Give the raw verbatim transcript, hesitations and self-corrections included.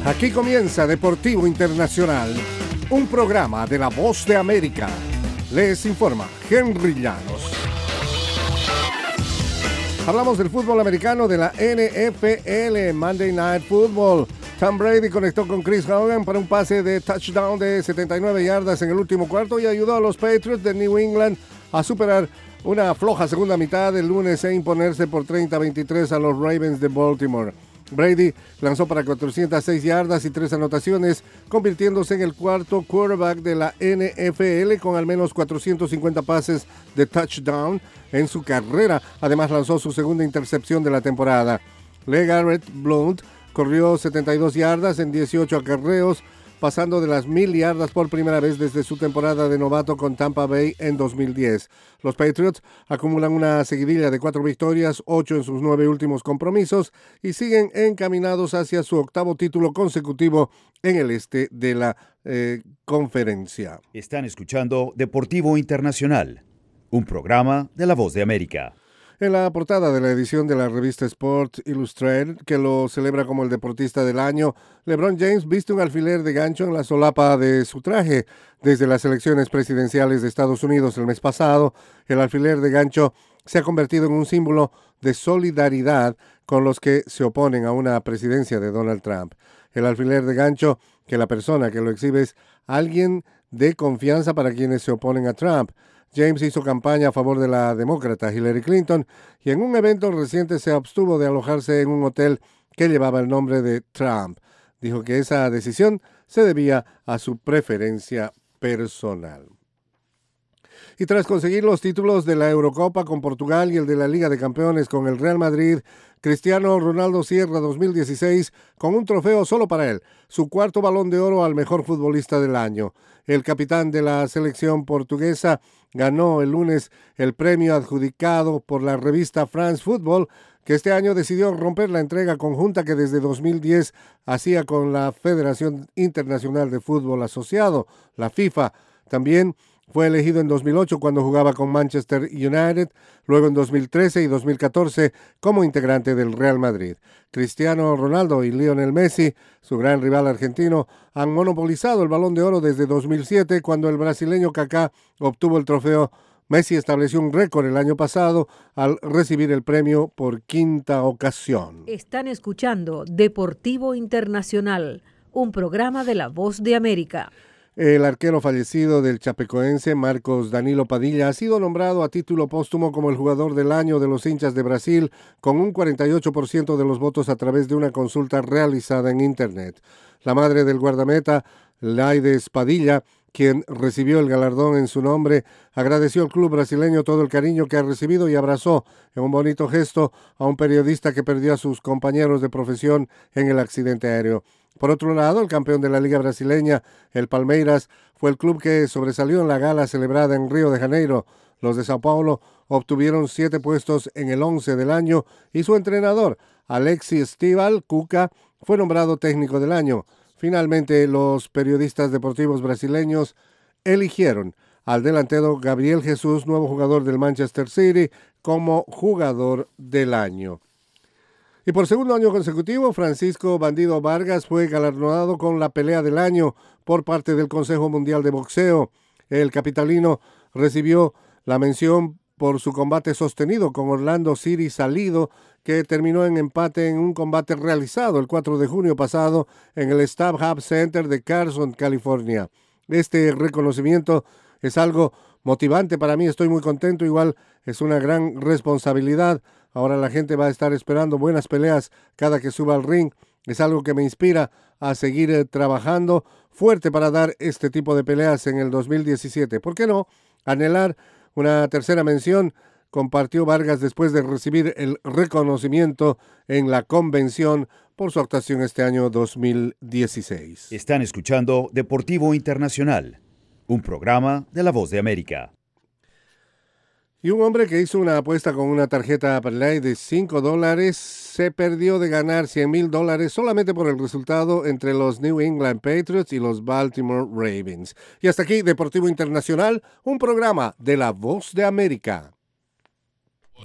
Aquí comienza Deportivo Internacional, un programa de La Voz de América. Les informa Henry Llanos. Hablamos del fútbol americano de la N F L, Monday Night Football. Tom Brady conectó con Chris Hogan para un pase de touchdown de setenta y nueve yardas en el último cuarto y ayudó a los Patriots de New England a superar una floja segunda mitad del lunes e imponerse por treinta a veintitrés a los Ravens de Baltimore. Brady lanzó para cuatrocientas seis yardas y tres anotaciones, convirtiéndose en el cuarto quarterback de la N F L con al menos cuatrocientos cincuenta pases de touchdown en su carrera. Además lanzó su segunda intercepción de la temporada. LeGarrette Blount corrió setenta y dos yardas en dieciocho acarreos, pasando de las mil yardas por primera vez desde su temporada de novato con Tampa Bay en dos mil diez. Los Patriots acumulan una seguidilla de cuatro victorias, ocho en sus nueve últimos compromisos y siguen encaminados hacia su octavo título consecutivo en el este de la eh, conferencia. Están escuchando Deportivo Internacional, un programa de La Voz de América. En la portada de la edición de la revista Sports Illustrated, que lo celebra como el deportista del año, LeBron James viste un alfiler de gancho en la solapa de su traje. Desde las elecciones presidenciales de Estados Unidos el mes pasado, el alfiler de gancho se ha convertido en un símbolo de solidaridad con los que se oponen a una presidencia de Donald Trump. El alfiler de gancho, que la persona que lo exhibe es alguien de confianza para quienes se oponen a Trump. James hizo campaña a favor de la demócrata Hillary Clinton y en un evento reciente se abstuvo de alojarse en un hotel que llevaba el nombre de Trump. Dijo que esa decisión se debía a su preferencia personal. Y tras conseguir los títulos de la Eurocopa con Portugal y el de la Liga de Campeones con el Real Madrid, Cristiano Ronaldo cierra dos mil dieciséis con un trofeo solo para él, su cuarto Balón de Oro al mejor futbolista del año. El capitán de la selección portuguesa ganó el lunes el premio adjudicado por la revista France Football, que este año decidió romper la entrega conjunta que desde dos mil diez hacía con la Federación Internacional de Fútbol Asociado, la FIFA. También fue elegido en dos mil ocho cuando jugaba con Manchester United, luego en dos mil trece y dos mil catorce como integrante del Real Madrid. Cristiano Ronaldo y Lionel Messi, su gran rival argentino, han monopolizado el Balón de Oro desde dos mil siete, cuando el brasileño Kaká obtuvo el trofeo. Messi estableció un récord el año pasado al recibir el premio por quinta ocasión. Están escuchando Deportivo Internacional, un programa de La Voz de América. El arquero fallecido del chapecoense Marcos Danilo Padilla ha sido nombrado a título póstumo como el jugador del año de los hinchas de Brasil con un cuarenta y ocho por ciento de los votos a través de una consulta realizada en Internet. La madre del guardameta, Laides Padilla, quien recibió el galardón en su nombre, agradeció al club brasileño todo el cariño que ha recibido y abrazó en un bonito gesto a un periodista que perdió a sus compañeros de profesión en el accidente aéreo. Por otro lado, el campeón de la Liga Brasileña, el Palmeiras, fue el club que sobresalió en la gala celebrada en Río de Janeiro. Los de Sao Paulo obtuvieron siete puestos en el once del año y su entrenador, Alexis Stival Cuca, fue nombrado técnico del año. Finalmente, los periodistas deportivos brasileños eligieron al delantero Gabriel Jesús, nuevo jugador del Manchester City, como jugador del año. Y por segundo año consecutivo, Francisco Bandido Vargas fue galardonado con la pelea del año por parte del Consejo Mundial de Boxeo. El capitalino recibió la mención por su combate sostenido con Orlando City Salido, que terminó en empate en un combate realizado el cuatro de junio pasado en el StubHub Center de Carson, California. Este reconocimiento es algo motivante para mí, estoy muy contento, igual es una gran responsabilidad. Ahora la gente va a estar esperando buenas peleas cada que suba al ring. Es algo que me inspira a seguir eh, trabajando fuerte para dar este tipo de peleas en el dos mil diecisiete. ¿Por qué no anhelar una tercera mención? Compartió Vargas después de recibir el reconocimiento en la convención por su actuación este año dos mil dieciséis. Están escuchando Deportivo Internacional, un programa de La Voz de América. Y un hombre que hizo una apuesta con una tarjeta Parlay de cinco dólares se perdió de ganar cien mil dólares solamente por el resultado entre los New England Patriots y los Baltimore Ravens. Y hasta aquí Deportivo Internacional, un programa de La Voz de América.